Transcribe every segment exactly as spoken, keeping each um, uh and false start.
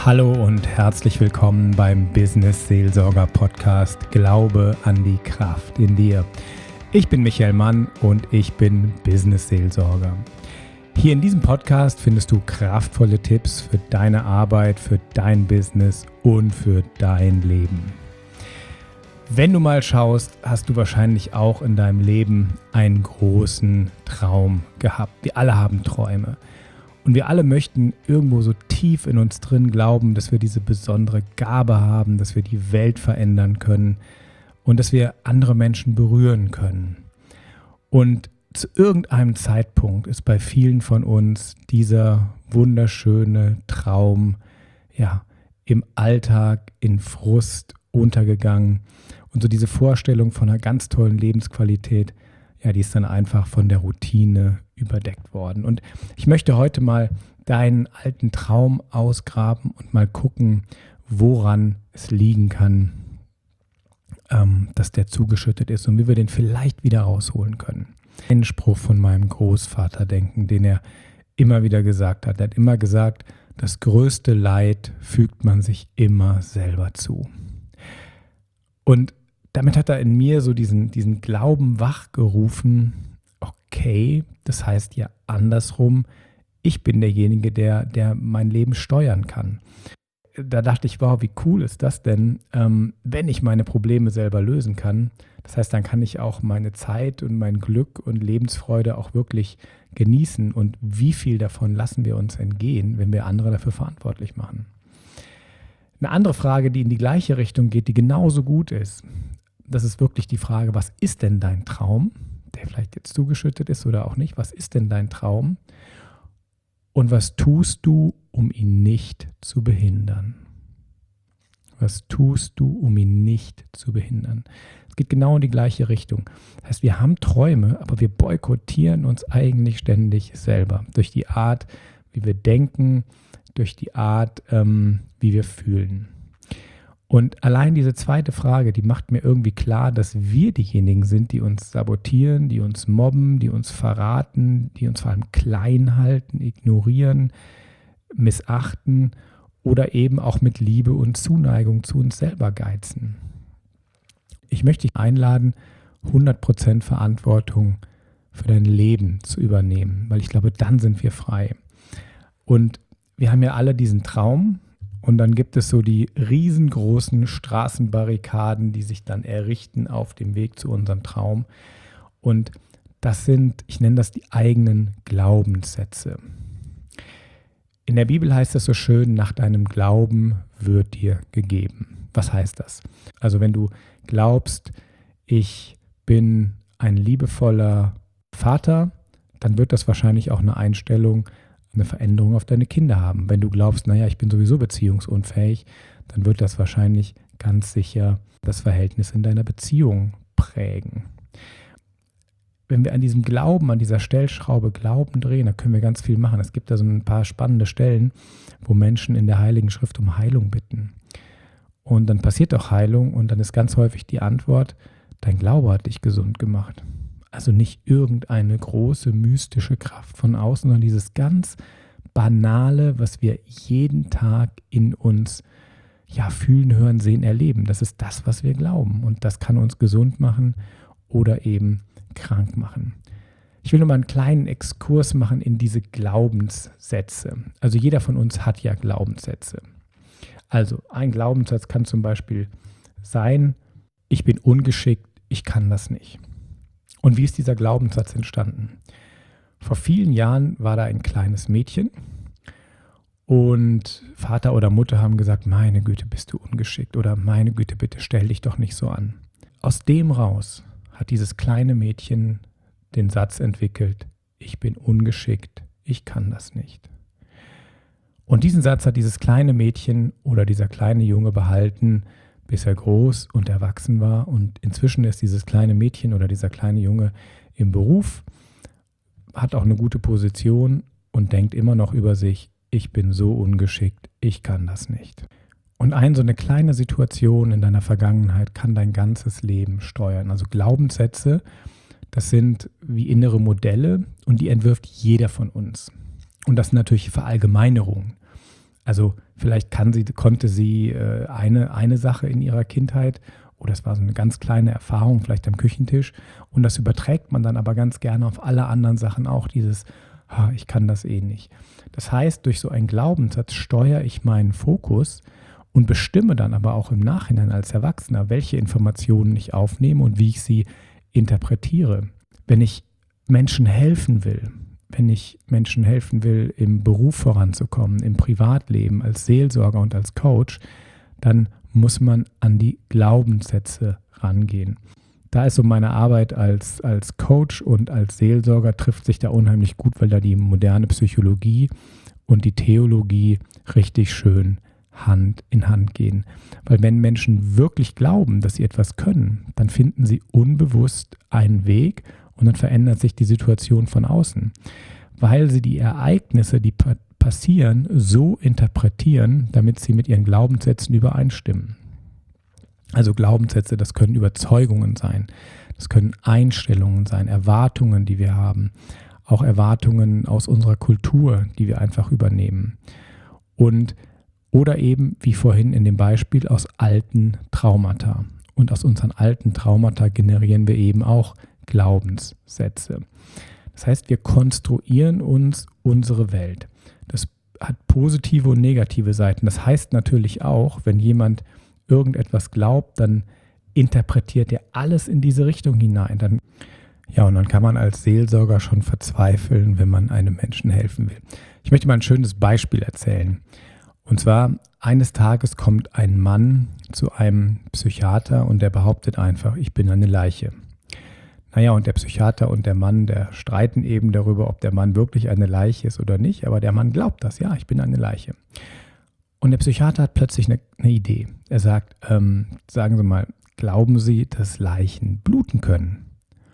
Hallo und herzlich willkommen beim Business Seelsorger Podcast Glaube an die Kraft in dir. Ich bin Michael Mann und ich bin Business Seelsorger. Hier in diesem Podcast findest du kraftvolle Tipps für deine Arbeit, für dein Business und für dein Leben. Wenn du mal schaust, hast du wahrscheinlich auch in deinem Leben einen großen Traum gehabt. Wir alle haben Träume. Und wir alle möchten irgendwo so tief in uns drin glauben, dass wir diese besondere Gabe haben, dass wir die Welt verändern können und dass wir andere Menschen berühren können. Und zu irgendeinem Zeitpunkt ist bei vielen von uns dieser wunderschöne Traum ja, im Alltag, in Frust untergegangen. Und so diese Vorstellung von einer ganz tollen Lebensqualität, ja, die ist dann einfach von der Routine überdeckt worden. Und ich möchte heute mal deinen alten Traum ausgraben und mal gucken, woran es liegen kann, ähm, dass der zugeschüttet ist und wie wir den vielleicht wieder rausholen können. Einen Spruch von meinem Großvater denken, den er immer wieder gesagt hat. Er hat immer gesagt, das größte Leid fügt man sich immer selber zu. Und damit hat er in mir so diesen, diesen Glauben wachgerufen, okay, das heißt ja andersrum, ich bin derjenige, der, der mein Leben steuern kann. Da dachte ich, wow, wie cool ist das denn, ähm, wenn ich meine Probleme selber lösen kann. Das heißt, dann kann ich auch meine Zeit und mein Glück und Lebensfreude auch wirklich genießen. Und wie viel davon lassen wir uns entgehen, wenn wir andere dafür verantwortlich machen? Eine andere Frage, die in die gleiche Richtung geht, die genauso gut ist, das ist wirklich die Frage, was ist denn dein Traum, der vielleicht jetzt zugeschüttet ist oder auch nicht, was ist denn dein Traum und was tust du, um ihn nicht zu behindern? Was tust du, um ihn nicht zu behindern? Es geht genau in die gleiche Richtung. Das heißt, wir haben Träume, aber wir boykottieren uns eigentlich ständig selber durch die Art, wie wir denken, durch die Art, ähm, wie wir fühlen. Und allein diese zweite Frage, die macht mir irgendwie klar, dass wir diejenigen sind, die uns sabotieren, die uns mobben, die uns verraten, die uns vor allem klein halten, ignorieren, missachten oder eben auch mit Liebe und Zuneigung zu uns selber geizen. Ich möchte dich einladen, hundert Prozent Verantwortung für dein Leben zu übernehmen, weil ich glaube, dann sind wir frei. Und wir haben ja alle diesen Traum. Und dann gibt es so die riesengroßen Straßenbarrikaden, die sich dann errichten auf dem Weg zu unserem Traum. Und das sind, ich nenne das die eigenen Glaubenssätze. In der Bibel heißt es so schön, nach deinem Glauben wird dir gegeben. Was heißt das? Also wenn du glaubst, ich bin ein liebevoller Vater, dann wird das wahrscheinlich auch eine Einstellung, eine Veränderung auf deine Kinder haben. Wenn du glaubst, naja, ich bin sowieso beziehungsunfähig, dann wird das wahrscheinlich ganz sicher das Verhältnis in deiner Beziehung prägen. Wenn wir an diesem Glauben, an dieser Stellschraube Glauben drehen, dann können wir ganz viel machen. Es gibt da so ein paar spannende Stellen, wo Menschen in der Heiligen Schrift um Heilung bitten. Und dann passiert auch Heilung und dann ist ganz häufig die Antwort, dein Glaube hat dich gesund gemacht. Also nicht irgendeine große mystische Kraft von außen, sondern dieses ganz Banale, was wir jeden Tag in uns ja, fühlen, hören, sehen, erleben. Das ist das, was wir glauben. Und das kann uns gesund machen oder eben krank machen. Ich will nur mal einen kleinen Exkurs machen in diese Glaubenssätze. Also jeder von uns hat ja Glaubenssätze. Also ein Glaubenssatz kann zum Beispiel sein, ich bin ungeschickt, ich kann das nicht. Und wie ist dieser Glaubenssatz entstanden? Vor vielen Jahren war da ein kleines Mädchen und Vater oder Mutter haben gesagt, meine Güte, bist du ungeschickt oder meine Güte, bitte stell dich doch nicht so an. Aus dem raus hat dieses kleine Mädchen den Satz entwickelt, ich bin ungeschickt, ich kann das nicht. Und diesen Satz hat dieses kleine Mädchen oder dieser kleine Junge behalten, bis er groß und erwachsen war. Und inzwischen ist dieses kleine Mädchen oder dieser kleine Junge im Beruf, hat auch eine gute Position und denkt immer noch über sich, ich bin so ungeschickt, ich kann das nicht. Und ein so eine kleine Situation in deiner Vergangenheit kann dein ganzes Leben steuern. Also Glaubenssätze, das sind wie innere Modelle und die entwirft jeder von uns. Und das sind natürlich Verallgemeinerungen. Also vielleicht kann sie, konnte sie äh, eine, eine Sache in ihrer Kindheit oder es war so eine ganz kleine Erfahrung, vielleicht am Küchentisch und das überträgt man dann aber ganz gerne auf alle anderen Sachen auch, dieses, ah, ich kann das eh nicht. Das heißt, durch so einen Glaubenssatz steuere ich meinen Fokus und bestimme dann aber auch im Nachhinein als Erwachsener, welche Informationen ich aufnehme und wie ich sie interpretiere. Wenn ich Menschen helfen will, wenn ich Menschen helfen will, im Beruf voranzukommen, im Privatleben, als Seelsorger und als Coach, dann muss man an die Glaubenssätze rangehen. Da ist so meine Arbeit als, als Coach und als Seelsorger trifft sich da unheimlich gut, weil da die moderne Psychologie und die Theologie richtig schön Hand in Hand gehen. Weil wenn Menschen wirklich glauben, dass sie etwas können, dann finden sie unbewusst einen Weg und dann verändert sich die Situation von außen. Weil sie die Ereignisse, die pa- passieren, so interpretieren, damit sie mit ihren Glaubenssätzen übereinstimmen. Also Glaubenssätze, das können Überzeugungen sein, das können Einstellungen sein, Erwartungen, die wir haben, auch Erwartungen aus unserer Kultur, die wir einfach übernehmen. Und oder eben, wie vorhin in dem Beispiel, aus alten Traumata. Und aus unseren alten Traumata generieren wir eben auch Glaubenssätze. Das heißt, wir konstruieren uns unsere Welt. Das hat positive und negative Seiten. Das heißt natürlich auch, wenn jemand irgendetwas glaubt, dann interpretiert er alles in diese Richtung hinein. Dann, ja, und dann kann man als Seelsorger schon verzweifeln, wenn man einem Menschen helfen will. Ich möchte mal ein schönes Beispiel erzählen. Und zwar, eines Tages kommt ein Mann zu einem Psychiater und der behauptet einfach, ich bin eine Leiche. Naja, und der Psychiater und der Mann, der streiten eben darüber, ob der Mann wirklich eine Leiche ist oder nicht, aber der Mann glaubt das, ja, ich bin eine Leiche. Und der Psychiater hat plötzlich eine, eine Idee. Er sagt, ähm, sagen Sie mal, glauben Sie, dass Leichen bluten können?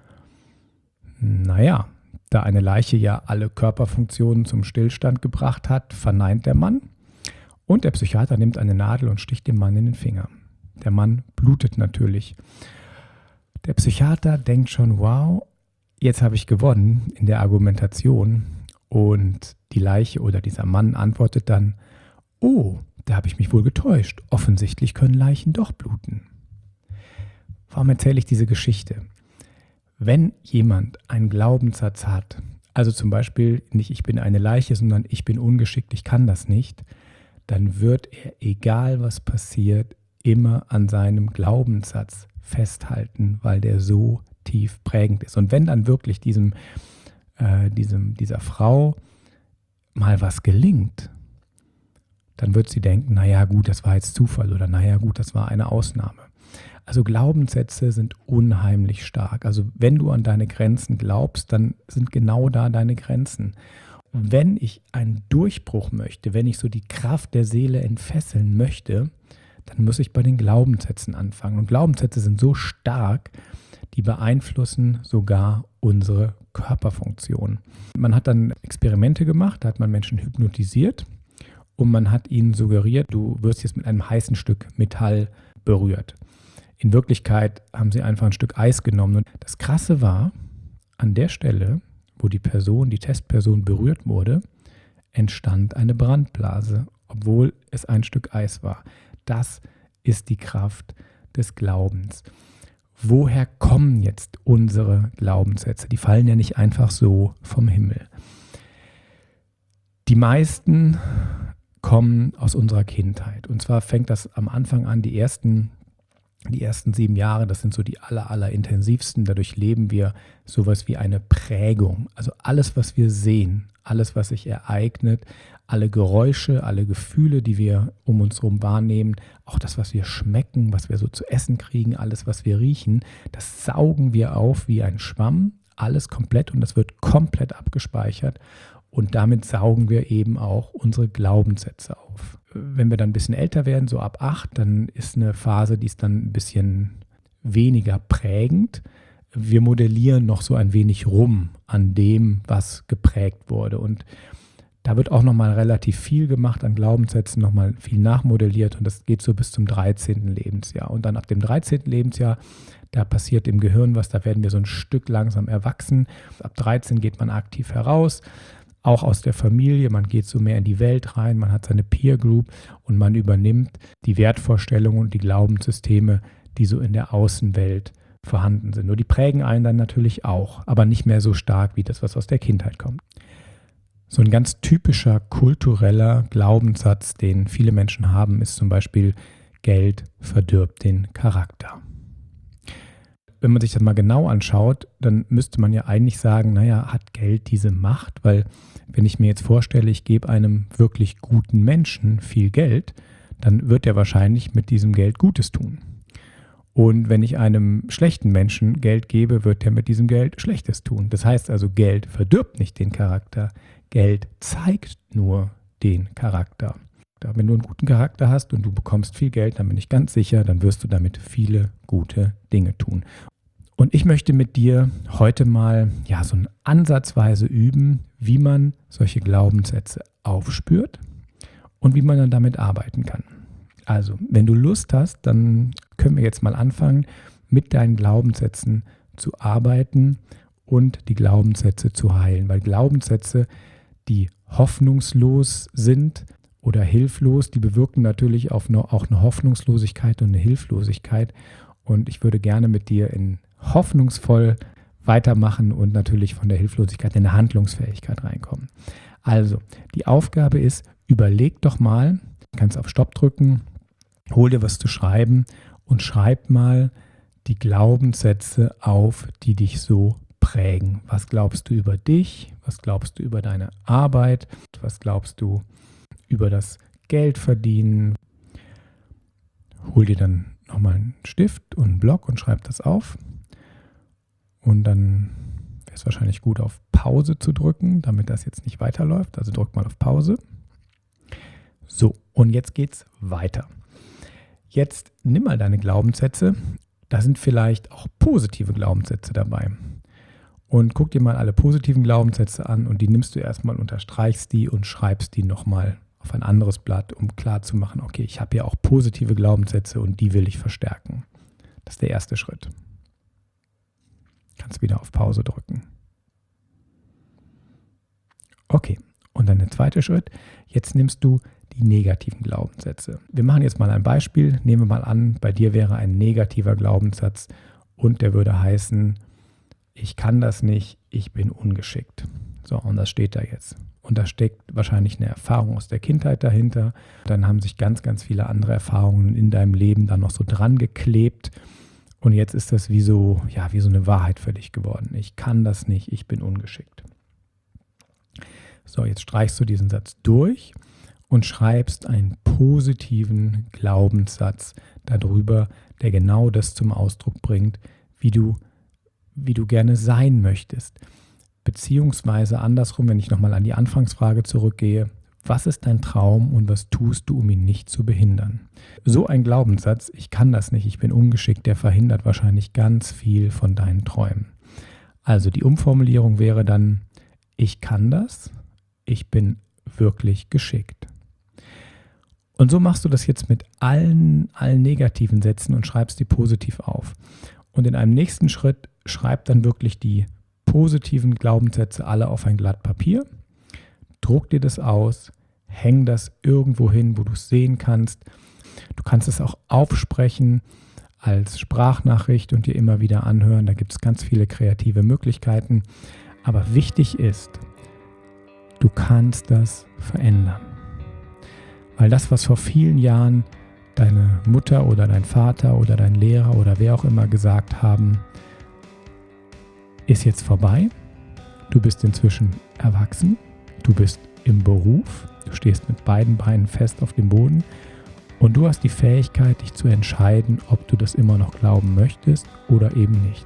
Naja, da eine Leiche ja alle Körperfunktionen zum Stillstand gebracht hat, verneint der Mann. Und der Psychiater nimmt eine Nadel und sticht dem Mann in den Finger. Der Mann blutet natürlich. Der Psychiater denkt schon, wow, jetzt habe ich gewonnen in der Argumentation. Und die Leiche oder dieser Mann antwortet dann, oh, da habe ich mich wohl getäuscht. Offensichtlich können Leichen doch bluten. Warum erzähle ich diese Geschichte? Wenn jemand einen Glaubenssatz hat, also zum Beispiel nicht ich bin eine Leiche, sondern ich bin ungeschickt, ich kann das nicht, dann wird er, egal was passiert, immer an seinem Glaubenssatz festhalten, weil der so tief prägend ist. Und wenn dann wirklich diesem, äh, diesem, dieser Frau mal was gelingt, dann wird sie denken, naja gut, das war jetzt Zufall oder naja gut, das war eine Ausnahme. Also Glaubenssätze sind unheimlich stark. Also wenn du an deine Grenzen glaubst, dann sind genau da deine Grenzen. Wenn ich einen Durchbruch möchte, wenn ich so die Kraft der Seele entfesseln möchte, dann muss ich bei den Glaubenssätzen anfangen. Und Glaubenssätze sind so stark, die beeinflussen sogar unsere Körperfunktion. Man hat dann Experimente gemacht, da hat man Menschen hypnotisiert und man hat ihnen suggeriert, du wirst jetzt mit einem heißen Stück Metall berührt. In Wirklichkeit haben sie einfach ein Stück Eis genommen. Und das Krasse war, an der Stelle, wo die Person, die Testperson berührt wurde, entstand eine Brandblase, obwohl es ein Stück Eis war. Das ist die Kraft des Glaubens. Woher kommen jetzt unsere Glaubenssätze? Die fallen ja nicht einfach so vom Himmel. Die meisten kommen aus unserer Kindheit. Und zwar fängt das am Anfang an, die ersten Die ersten sieben Jahre, das sind so die aller, aller intensivsten. Dadurch leben wir sowas wie eine Prägung. Also alles, was wir sehen, alles, was sich ereignet, alle Geräusche, alle Gefühle, die wir um uns herum wahrnehmen, auch das, was wir schmecken, was wir so zu essen kriegen, alles, was wir riechen, das saugen wir auf wie ein Schwamm, alles komplett und das wird komplett abgespeichert. Und damit saugen wir eben auch unsere Glaubenssätze auf. Wenn wir dann ein bisschen älter werden, so ab acht, dann ist eine Phase, die ist dann ein bisschen weniger prägend. Wir modellieren noch so ein wenig rum an dem, was geprägt wurde. Und da wird auch nochmal relativ viel gemacht an Glaubenssätzen, nochmal viel nachmodelliert. Und das geht so bis zum dreizehnten Lebensjahr. Und dann ab dem dreizehnten Lebensjahr, da passiert im Gehirn was, da werden wir so ein Stück langsam erwachsen. Ab dreizehn geht man aktiv heraus. auch aus der Familie. Man geht so mehr in die Welt rein, man hat seine Peer Group und man übernimmt die Wertvorstellungen und die Glaubenssysteme, die so in der Außenwelt vorhanden sind. Nur die prägen einen dann natürlich auch, aber nicht mehr so stark wie das, was aus der Kindheit kommt. So ein ganz typischer kultureller Glaubenssatz, den viele Menschen haben, ist zum Beispiel: Geld verdirbt den Charakter. Wenn man sich das mal genau anschaut, dann müsste man ja eigentlich sagen, naja, hat Geld diese Macht? Weil wenn ich mir jetzt vorstelle, ich gebe einem wirklich guten Menschen viel Geld, dann wird er wahrscheinlich mit diesem Geld Gutes tun. Und wenn ich einem schlechten Menschen Geld gebe, wird er mit diesem Geld Schlechtes tun. Das heißt also, Geld verdirbt nicht den Charakter, Geld zeigt nur den Charakter. Wenn du einen guten Charakter hast und du bekommst viel Geld, dann bin ich ganz sicher, dann wirst du damit viele gute Dinge tun. Und ich möchte mit dir heute mal ja, so ansatzweise üben, wie man solche Glaubenssätze aufspürt und wie man dann damit arbeiten kann. Also, wenn du Lust hast, dann können wir jetzt mal anfangen, mit deinen Glaubenssätzen zu arbeiten und die Glaubenssätze zu heilen. Weil Glaubenssätze, die hoffnungslos sind oder hilflos, die bewirken natürlich auch eine Hoffnungslosigkeit und eine Hilflosigkeit. Und ich würde gerne mit dir in hoffnungsvoll weitermachen und natürlich von der Hilflosigkeit in eine Handlungsfähigkeit reinkommen. Also, die Aufgabe ist, überleg doch mal, du kannst auf Stopp drücken, hol dir was zu schreiben und schreib mal die Glaubenssätze auf, die dich so prägen. Was glaubst du über dich? Was glaubst du über deine Arbeit? Was glaubst du über das Geldverdienen? Hol dir dann nochmal einen Stift und einen Block und schreib das auf. Und dann wäre es wahrscheinlich gut, auf Pause zu drücken, damit das jetzt nicht weiterläuft. Also drück mal auf Pause. So, und jetzt geht's weiter. Jetzt nimm mal deine Glaubenssätze. Da sind vielleicht auch positive Glaubenssätze dabei. Und guck dir mal alle positiven Glaubenssätze an und die nimmst du erstmal, unterstreichst die und schreibst die nochmal auf ein anderes Blatt, um klarzumachen, okay, ich habe ja auch positive Glaubenssätze und die will ich verstärken. Das ist der erste Schritt. Kannst wieder auf Pause drücken. Okay, und dann der zweite Schritt. Jetzt nimmst du die negativen Glaubenssätze. Wir machen jetzt mal ein Beispiel. Nehmen wir mal an, bei dir wäre ein negativer Glaubenssatz und der würde heißen: Ich kann das nicht, ich bin ungeschickt. So, und das steht da jetzt. Und da steckt wahrscheinlich eine Erfahrung aus der Kindheit dahinter. Dann haben sich ganz, ganz viele andere Erfahrungen in deinem Leben dann noch so dran geklebt. Und jetzt ist das wie so, ja, wie so eine Wahrheit für dich geworden. Ich kann das nicht, ich bin ungeschickt. So, jetzt streichst du diesen Satz durch und schreibst einen positiven Glaubenssatz darüber, der genau das zum Ausdruck bringt, wie du, wie du gerne sein möchtest. Beziehungsweise andersrum, wenn ich nochmal an die Anfangsfrage zurückgehe: Was ist dein Traum und was tust du, um ihn nicht zu behindern? So ein Glaubenssatz, ich kann das nicht, ich bin ungeschickt, der verhindert wahrscheinlich ganz viel von deinen Träumen. Also die Umformulierung wäre dann: Ich kann das, ich bin wirklich geschickt. Und so machst du das jetzt mit allen, allen negativen Sätzen und schreibst die positiv auf. Und in einem nächsten Schritt schreib dann wirklich die positiven Glaubenssätze alle auf ein Blatt Papier, druck dir das aus, häng das irgendwo hin, wo du es sehen kannst. Du kannst es auch aufsprechen als Sprachnachricht und dir immer wieder anhören. Da gibt es ganz viele kreative Möglichkeiten. Aber wichtig ist, du kannst das verändern. Weil das, was vor vielen Jahren deine Mutter oder dein Vater oder dein Lehrer oder wer auch immer gesagt haben, ist jetzt vorbei. Du bist inzwischen erwachsen. Du bist im Beruf. Du stehst mit beiden Beinen fest auf dem Boden. Und du hast die Fähigkeit, dich zu entscheiden, ob du das immer noch glauben möchtest oder eben nicht.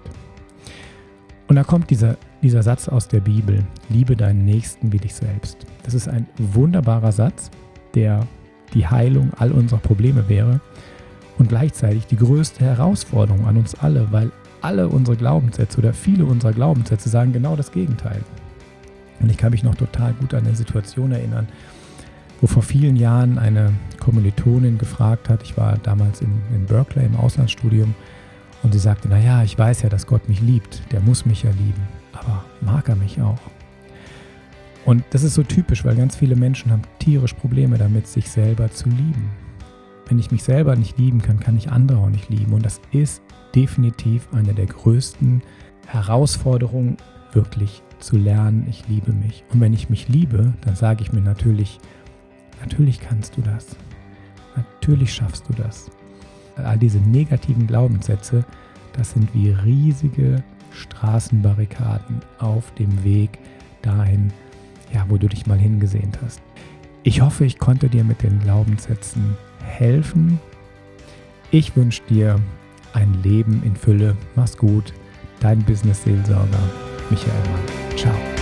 Und da kommt dieser, dieser Satz aus der Bibel: Liebe deinen Nächsten wie dich selbst. Das ist ein wunderbarer Satz, der die Heilung all unserer Probleme wäre und gleichzeitig die größte Herausforderung an uns alle, weil alle unsere Glaubenssätze oder viele unserer Glaubenssätze sagen genau das Gegenteil. Und ich kann mich noch total gut an eine Situation erinnern, wo vor vielen Jahren eine Kommilitonin gefragt hat, ich war damals in, in Berkeley im Auslandsstudium, und sie sagte: Naja, ich weiß ja, dass Gott mich liebt, der muss mich ja lieben, aber mag er mich auch? Und das ist so typisch, weil ganz viele Menschen haben tierisch Probleme damit, sich selber zu lieben. Wenn ich mich selber nicht lieben kann, kann ich andere auch nicht lieben. Und das ist definitiv eine der größten Herausforderungen, wirklich zu lernen, ich liebe mich. Und wenn ich mich liebe, dann sage ich mir natürlich, natürlich kannst du das. Natürlich schaffst du das. All diese negativen Glaubenssätze, das sind wie riesige Straßenbarrikaden auf dem Weg dahin, ja, wo du dich mal hingesehnt hast. Ich hoffe, ich konnte dir mit den Glaubenssätzen helfen. Ich wünsche dir ein Leben in Fülle. Mach's gut. Dein Business-Seelsorger Michael Mann. Ciao.